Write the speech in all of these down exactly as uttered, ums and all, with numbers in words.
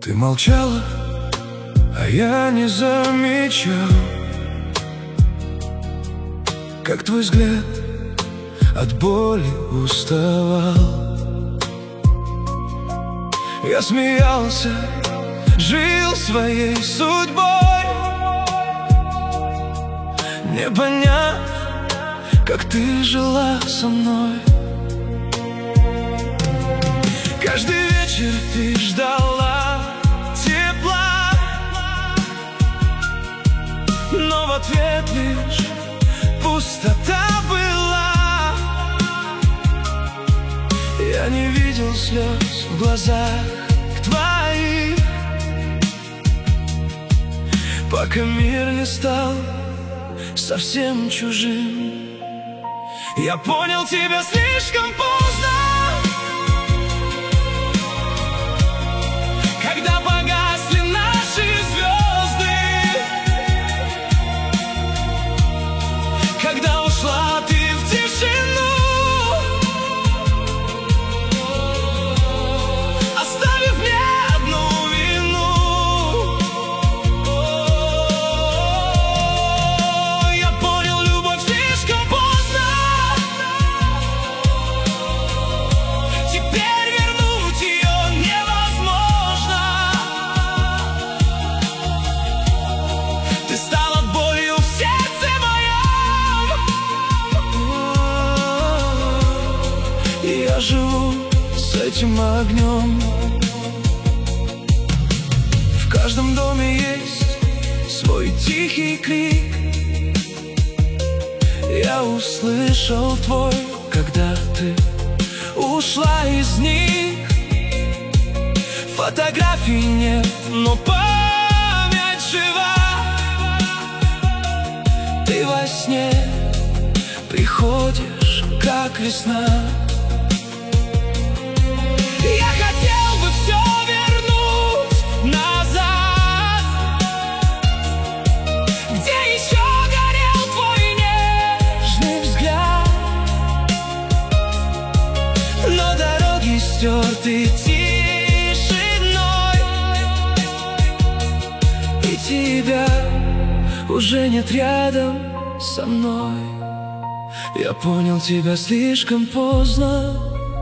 Ты молчала, а я не замечал, как твой взгляд от боли уставал. Я смеялся, жил своей судьбой, не поняв, как ты жила со мной. Каждый вечер ты ждала тепла, но в ответ лишь пустота была. Я не видел слез в глазах твоих, пока мир не стал совсем чужим. Я понял тебя слишком поздно, когда погасли наши звезды, когда ушла ты в тишину, оставив мне одну вину. Я понял любовь слишком поздно, теперь вернуть ее невозможно. Ты стала болью в сердце моем, и я живу с этим огнем. В каждом доме есть свой тихий крик. Я услышал твой, когда ты ушла из них. Фотографий нет, но память жива. Ты во сне приходишь, как весна. Я хотел бы все вернуть назад, где еще горел твой нежный взгляд, но дороги стерты тишиной, и тебя уже нет рядом со мной. Я понял тебя слишком поздно,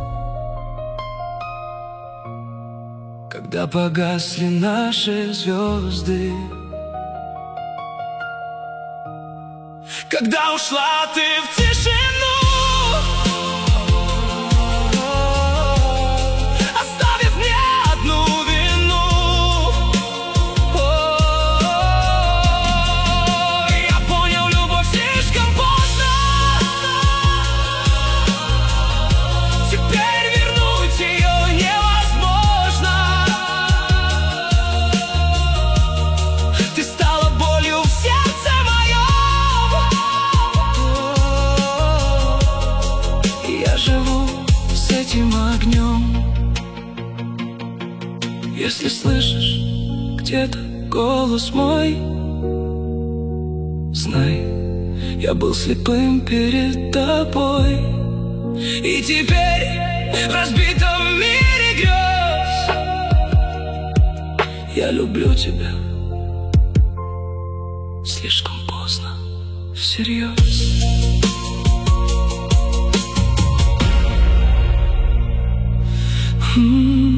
когда погасли наши звезды, когда ушла ты в тишину, оставив мне одну вину. Я понял любовь слишком поздно, теперь вернуть ее невозможно. Ты стала болью в сердце моем, и я живу с этим огнем. Если слышишь где-то голос мой, знай, я был слепым перед тобой, и теперь в разбитом мире грез я люблю тебя слишком поздно, всерьез. Mm-hmm.